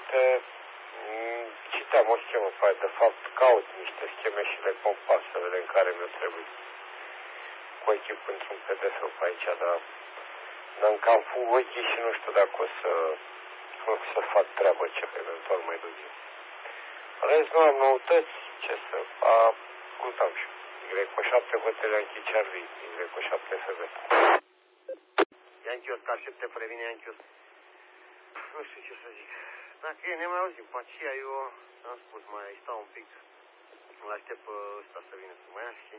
uite, citeam o schemă pe aia, de fapt caut niște scheme și le compar să vedem care mi-o trebuie. Cu echip într-un PDF pe aici, dar am cam fug ochii și nu știu dacă o să fac treabă ce eventual mai duc. În rest nu am noutăți, ce să ascultam și Y7 hotele Anchi Charlie, Y7 FB. Yanchios, ca 7 previne Yanchios. Nu știu ce să zic. Dacă e, ne mai auzim. Pe aceea eu am spus, mai stau un pic. Îl aștept pe ăsta să vină cu Maiaschi.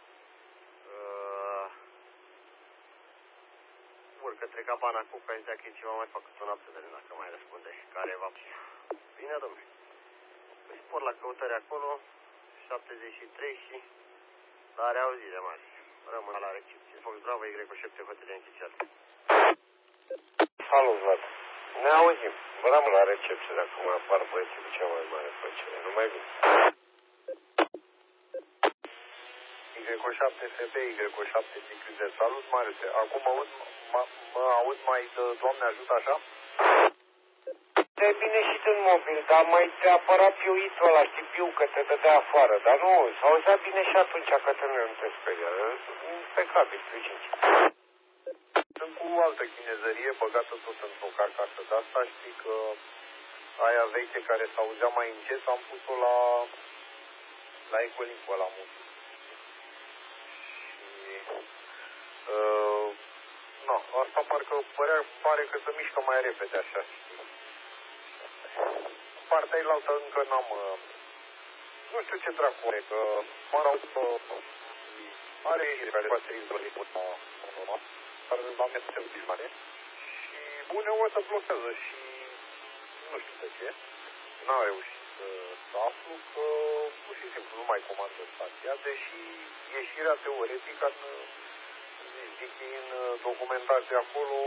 Urcă către Cabana Cuca, zicea că e ceva mai fac o noapte de dacă mai răspunde. Care va fi? Bine, domnule. Păi spor la căutări acolo. 73 și la reauzire mare. Rămân la recepție. Fox Bravo, Y7 hotele Anchi Charlie. Salut, Vlad. Ne auzim. Rămân la recepție dacă mai apar băieții cu cea mai mare plăcere. Nu mai vin. Y7 FB, Y7 CQZ. Salut, Marius. Acum mă aud mai de Doamne ajută așa? E bine și în mobil, dar mai te apăra piuitul ăla, știi, piu că te dădea afară. Dar nu, s-auzea bine și atunci că te nu te speria. Impecabil, piu 5. Sunt cu altă chinezărie băgată tot într-o carcasă de asta. Știi că aia veche care s-auzea mai încet am pus-o la Ecolimpul ăla mult. Și asta pare că se mișcă mai repede așa. Partea ailaltă încă n-am... nu știu ce dracu are, că mă rog, are care baterii care l-am mers în filmare și uneori se blochează și nu știu de ce. N-am reușit să aflu că pur și simplu nu mai comandă stația, deși ieșirea teoretică în documentație acolo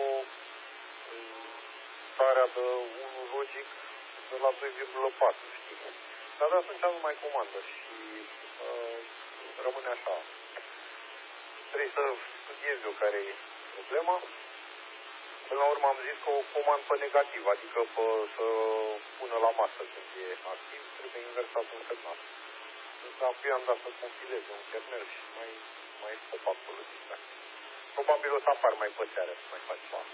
starea de 1 logic de la 2,4, știi? Dar de atunci nu mai comandă și rămâne așa. Trebuie să studiez eu care e problema. Până la urmă am zis că o comand pe negativ, adică să pună la masă când e activ, trebuie inversat un semnal. Însă apoi am dat să compileze un kernel și mai scop acolo. Probabil o să apar mai pe seară să mai faci ceva.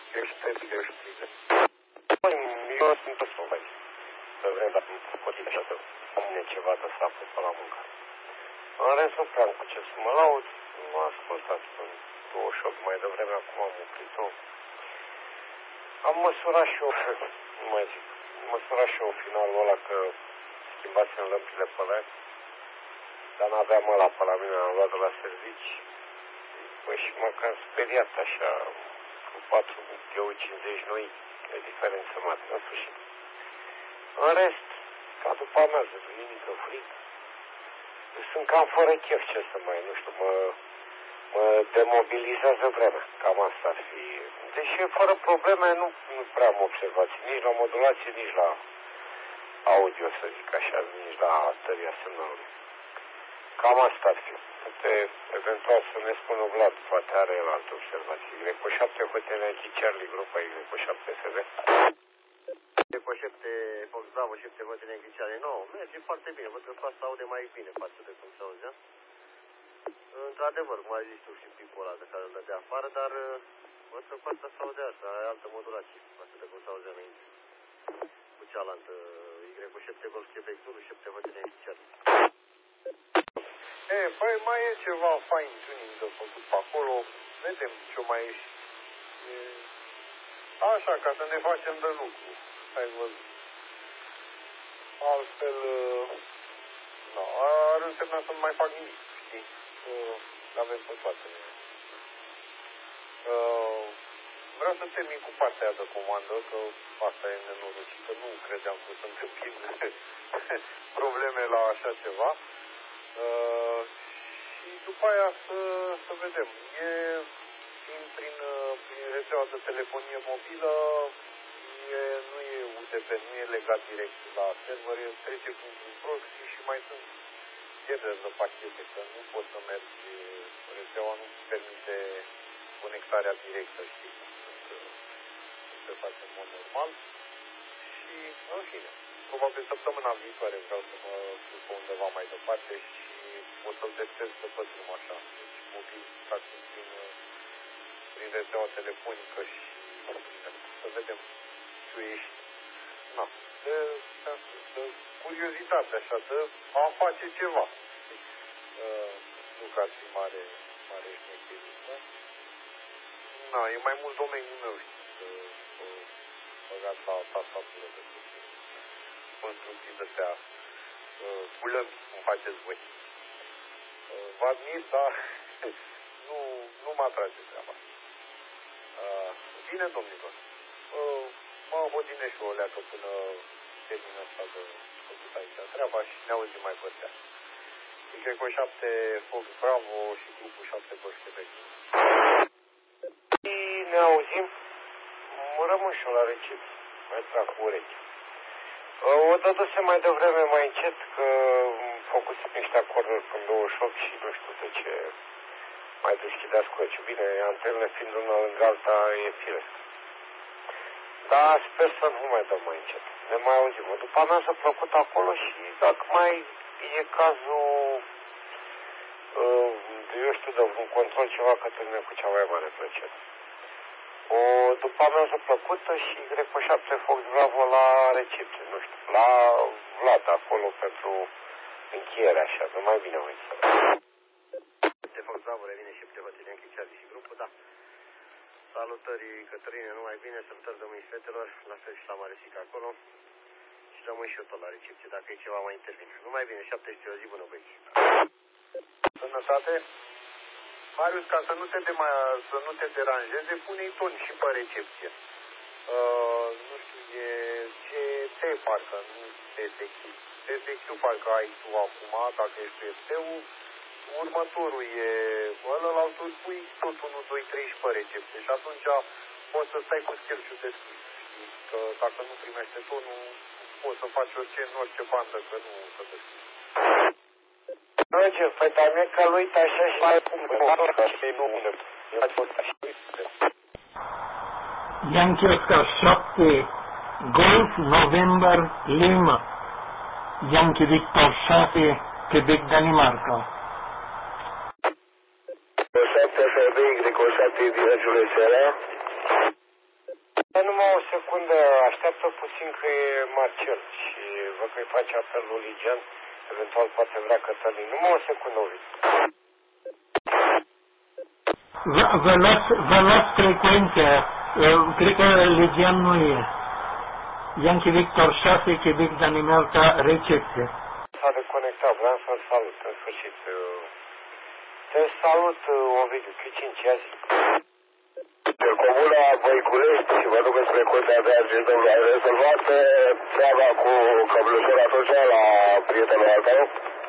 Păi, eu sunt tot să mai. Să vrem dacă nu pot așa să pune ceva de sapă pe la muncă. În rest nu prea cu ce să mă laud, m-a ascultat până 28 mai devreme, acum am oprit-o. Am măsurat și eu, nu mai zic, măsurat și eu finalul ăla că schimbasem lămpile pe alea, dar n-aveam ăla pe la mine, am luat de la servici. Păi și m-am cam speriat așa, cu 4,50 noi, e diferență mare, în sfârșit. În rest, ca după amiază, duminică, frig, sunt cam fără chef, ce să mai, nu știu, mă demobilizează vremea, cam asta ar fi. Deși fără probleme nu prea am observații, nici la modulație, nici la audio, să zic așa, nici la tăria semnalului. Cam asta ar fi. Eventual să ne spună Vlad, poate are el alte observații. Y7 hotele Anchi Charlie, grupa Y7 FB. Y7 Fox Bravo, 7 hotele Anchi Charlie. Nu, merge foarte bine, văd că cu asta aude mai bine față de cum se auzea. Într-adevăr, cum ai zis tu și pipul ăla de care îl dădea afară, dar văd că cu asta se aude asta, are altă modulație față de cum se auzea înainte. Cu cealaltă Y7 Golf Quebec Zulu, 7 hotele Anchi Charlie. Păi mai e ceva fine-tuning de făcut pe acolo, vedem ce mai e. Așa, ca să ne facem de lucru, ai văzut. Altfel, ar însemna să nu mai fac nimic, știi? Că avem pe toate. Vreau să termin cu partea aia de comandă, că asta e nenorocită, nu credeam că să întâmpin probleme la așa ceva. Și după aia să vedem. Prin rețeaua de telefonie mobilă, nu e UDP, nu e legat direct la server, trece printr-un proxy și mai sunt pierderi de pachete, că nu poți să mergi, rețeaua nu permite conectarea directă, știi, cum se face în mod normal. Și În fine, probabil săptămâna viitoare vreau să mă duc pe undeva mai departe și o să-l testez pe drum așa. Deci mobilitate prin rețeaua telefonică și să vedem ce ești. Na, de curiozitate așa, de a face ceva. Nu că ar fi mare șmecherie, da? Na, e mai mult domeniul meu, știi, băgat la tastatură de construcții de-astea cu lămpi, cum faceți voi. Vă admit, dar nu mă atrage treaba. Bine, domnilor, mă odinesc și o leacă până termin asta de făcut aici treaba și ne auzim mai păsea. Cu 7 Fox Bravo și grupul 7 Băști Quebec. Și ne auzim, rămân și eu la recepție, mai trag cu urechi. O dăduse mai devreme mai încet că făcusem niște acorduri până 28 și nu știu de ce mai deschidea scociu. Bine, antenele fiind una lângă alta e firesc. Dar sper să nu mai dăm mai încet. Ne mai auzim. După amiază plăcut acolo și dacă mai e cazul, eu știu, de un control ceva, că terminăm cu cea mai mare plăcere. O după amiază plăcută și Y7 Fox Bravo la recepție, nu știu, la Vlad acolo pentru încheiere așa, nu mai bine mă înțeleg. De Fox Bravo revine și pe Bătălian Chiciali și grupul, da. Salutări Cătăline, numai bine, salutări domnii fetelor, la fel și la Maresica acolo. Și rămân și eu tot la recepție, dacă e ceva mai intervine. Numai bine, 17 o zi bună, băieți. Sănătate. Marius, ca să nu te deranjeze, pune-i ton și pe recepție. Nu știu, e CT parcă, nu TSQ. TSQ parcă ai tu acum, dacă ești tu ST-ul. Următorul e ălălalt, îl pui tot 1, 2, 3 și pe recepție. Și atunci poți să stai cu schelșul deschis. Știi? Că dacă nu primește tonul, poți să faci orice în orice bandă, că nu să deschis. Ce, păi dar mie că lui așa și mai cum și nu Yankee Oscar 7 Golf November Lima Yankee Victor 6 Quebec Danimarca. 7 FB, Y7 direcțiului seara. Numai o secundă, așteaptă puțin că e Marcel și văd că-i face apel lui Ligian. Eventual poate vrea Cătălin. Numai o secundă, Ovid. Vă las frecvența. Cred că Legian nu e. Yankee Victor 6, Quebec Danimarca, recepție. S-a reconectat, vreau să-l salut, în sfârșit. Te salut, Ovidiu, Chicin, ce azi? De Comuna Voiculești și mă duc spre Curtea de Argint, domnule, ai rezolvat treaba cu căblușor atunci la prietenul al tău?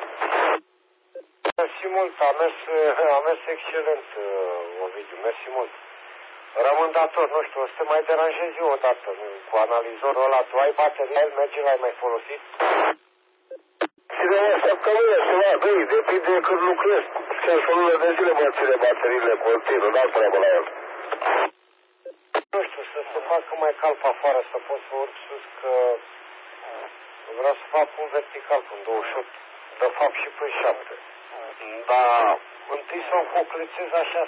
Mersi mult, a mers excelent, Ovidiu, mersi mult. Rămân dator, nu știu, o să te mai deranjez eu odată cu analizorul ăla. Tu ai bateria, el merge, l-ai mai folosit? Și de o săptămână, ceva, băi, depinde de când lucrezi. Și o lună de zile mă ține bateriile continuu, n-am treabă la el. Nu știu, să se facă mai cald pe afară, să pot să urc sus, că vreau să fac un vertical până 28, de fapt și până 7. Dar întâi să o coclețez așa,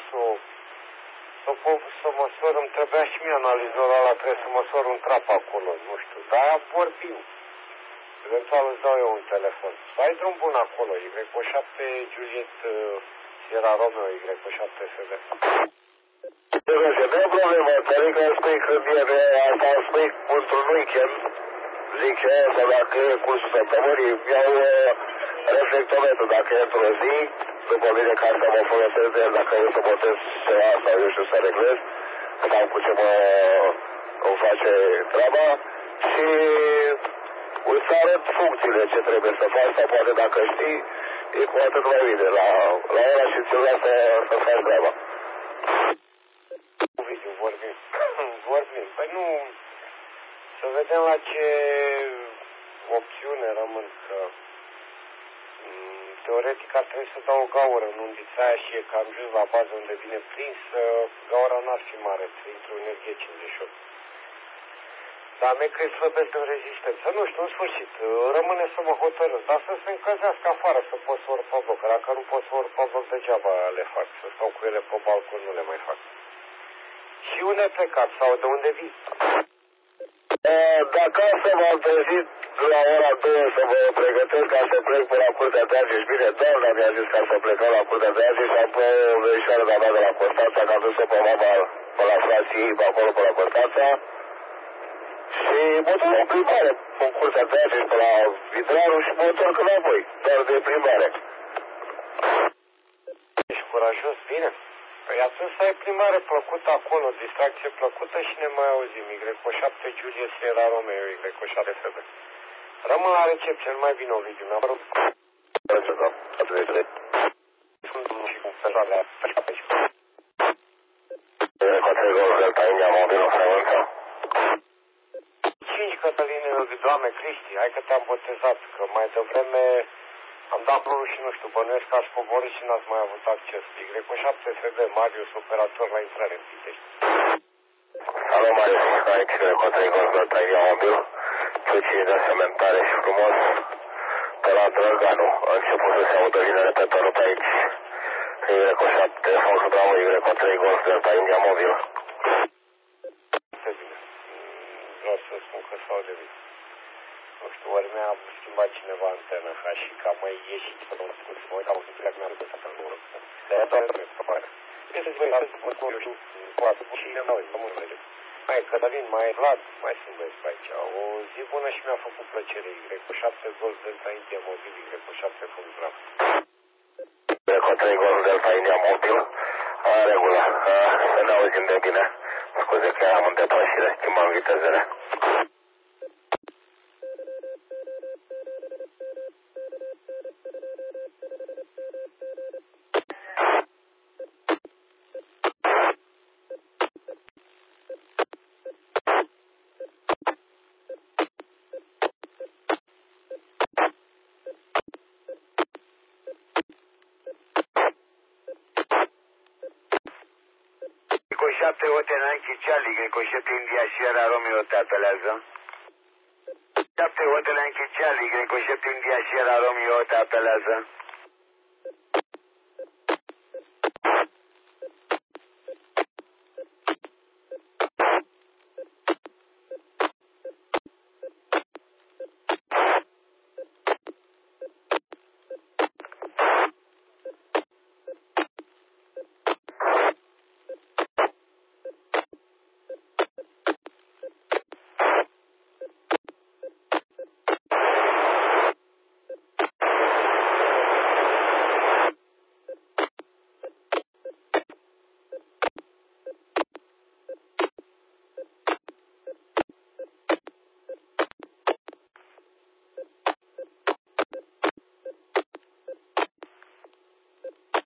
să măsor, îmi trebuia și mie analizorul ăla, trebuie să măsor un trap acolo, nu știu, dar vorbim. Eventual îți dau eu un telefon. Să ai drum bun acolo, Y7 Juliet Sierra Romeo, Y7 FB. Nu e problemă, adică îmi spui când e asta, îmi spui într-un weekend, zic eu, sau dacă e cursul săptămânii, iau reflectometru, dacă e într-o zi, după mine ca să mă folosesc de el, dacă eu să botez ceva sau eu știu să reglez, sau cu ce îmi face treaba, și îți arăt funcțiile ce trebuie să faci, sau poate dacă știi, e cu atât mai bine la ora și ți-l lasă să faci treaba. Ovidiu, vorbim. Păi nu, să vedem la ce opțiune rămân, că teoretic ar trebui să dau o gaură în undița aia și e cam jos la bază unde vine prins, gaura n-ar fi mare, intru energie 58. Dar mie că slăbesc în rezistență. Nu știu, în sfârșit, rămâne să mă hotărăsc, dar să se încălzească afară, să pot să urc pe bloc. Dacă nu pot să urc pe bloc, degeaba le fac. Să stau cu ele pe balcon, nu le mai fac. Și unde ai plecat sau de unde vii? De acasă m-am trezit la ora 2 să mă pregătesc ca să plec pe la Curtea de Argeș. Bine, doamna mi-a zis ca să plecăm la Curtea de Argeș și apoi o verișoară de-a mea de la Constanța, că am dus-o pe mama pe la frații, pe acolo pe la Constanța. Și mă duc în plimbare în Curtea de Argeș pe la Vidraru și mă întorc înapoi, doar de plimbare. Ești curajos, bine? Păi atunci să ai plimbare plăcută acolo, distracție plăcută și ne mai auzim. Y7 Julie Sierra Romeo, Y7 FB. Rămân la recepție, nu mai vine Ovidiu, mi-am rog. Sunt și cu persoanele aici. Delta India Mobil, Franța. 5 Cătăline, Doamne Cristi, hai că te-am botezat, că mai devreme am dat plurul și nu știu, bănuiesc că ați coborât și n-ați mai avut acces. Y7 FB, Marius, operator la intrare în Pitești. Alo, Marius, aici Y4 Delta India Mobil, plăcere de sementare și frumos, pe la Drăganu, a început să se audă bine repetorul pe aici. Y7, Fox Bravo, Y4 Delta India Mobil. Foarte bine. Vreau să spun că s-au de bine. Nu știu, ori mi-a schimbat cineva antena ca și că am mai ieșit să mă scurt, mă uit, auzi, pleac, mi-am lăsat în ură. Dar e doar de scăpare. Este voi, azi, mă scurt, eu știu, poate, și ne auzi, mă mult, mai Cătălin, mai Vlad, mai sunt băieți pe aici. O zi bună și mi-a făcut plăcere. Y7 Golf Delta India Mobil, Y7 Fund Bravo. Y4 Golf Delta India Mobil, în regulă, să ne auzim de bine. Scuze că am în depășire, schimbam vitezele. Y7 Hotel Yankee Charlie, Y7 India Sierra Romeo te apelează. 7 Hotel Yankee Charlie, Y7 India Sierra Romeo te apelează.